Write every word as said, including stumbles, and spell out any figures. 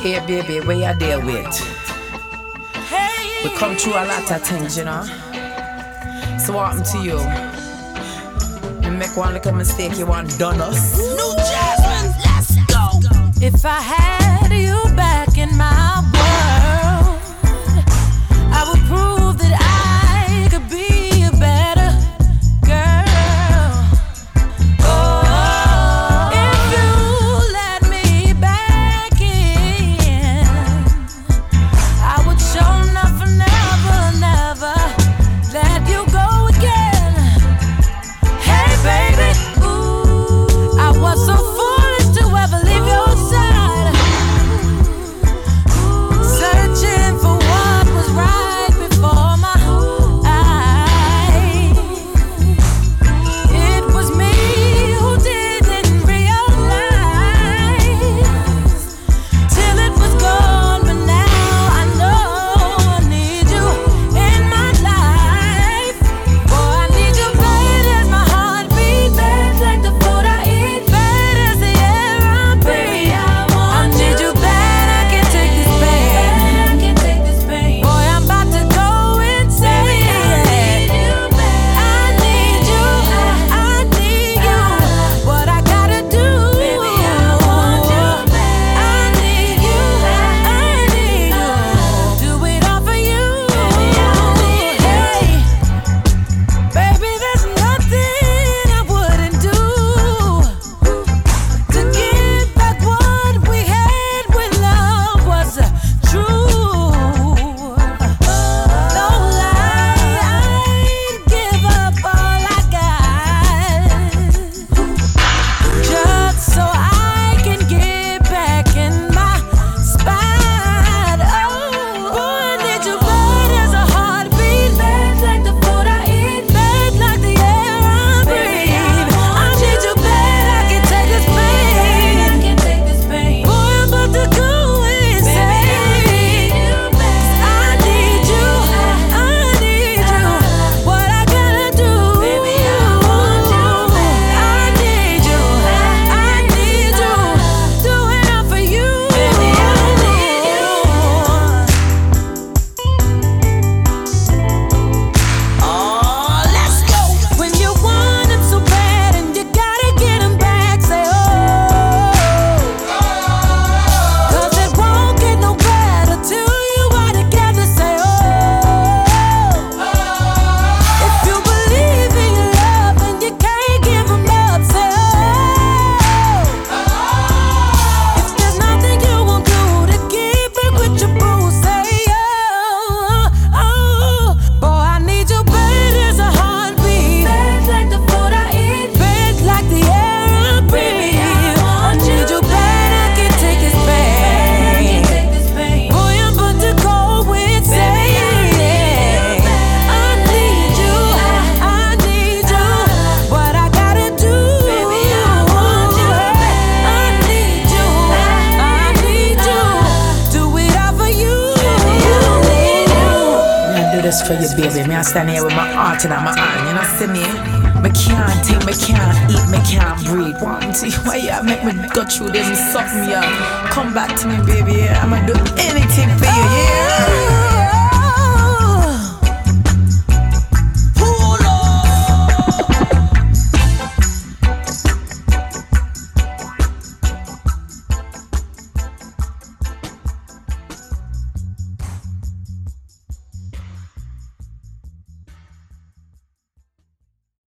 Hey baby, where you there with? We come through a lot of things, you know. So what happened to you? You make one little mistake, you want done us. New Jasmine, let's go. If I had you back in my world, I would prove that I could be a better girl. Oh, if you let me back in, I would show nothing, never, never let you go again. Hey baby, ooh, I was so foolish to ever leave your side, searching for what was right before my eyes. It was me who didn't realize till it was gone, but now I know I need you in my life. Boy, I need you bad as my heartbeat, bad like the food I eat, bad as the air I breathe. I need you bad, I can't take this pain. Boy, I'm about to go insane. I need you, I need you. What I gotta do? I need you, I need you. Do it all for you. Hey, baby, there's nothing I wouldn't do to get back what we had when love was true. No lie, I'd give up all I got just so I can get back in my spot. Oh, boy, I need you bad as a heartbeat, bad like the food I eat, bad like the air I breathe. I need you bad, I can't take this pain. Boy, I'm about to go insane. I need you, I need you. What I gotta do? I need you, I need you. Do it all for you. Oh, let's go. When you want him so bad and you gotta get him back, say oh, 'cause it won't get no better till you are together, say oh. If you believe in your love and you can't give him up, say oh. If there's nothing you won't do to keep it with your boo, say oh, oh. Boy, I need you bad as a heartbeat, bad like the food I eat, bad like the air I breathe. I need you bad, I can't take this pain. Boy, I'm about to go insane. I need you, I need you. What I gotta do? I need you, I need you. Do it all for you. Me I do this for you, baby. Me I stand here with my heart in my hand. You know, see me? Me can't think, me can't eat, me can't breathe. One, two, why you make me go through this and something, yeah? Come back to me, baby. Yeah. I'ma do anything for you, yeah.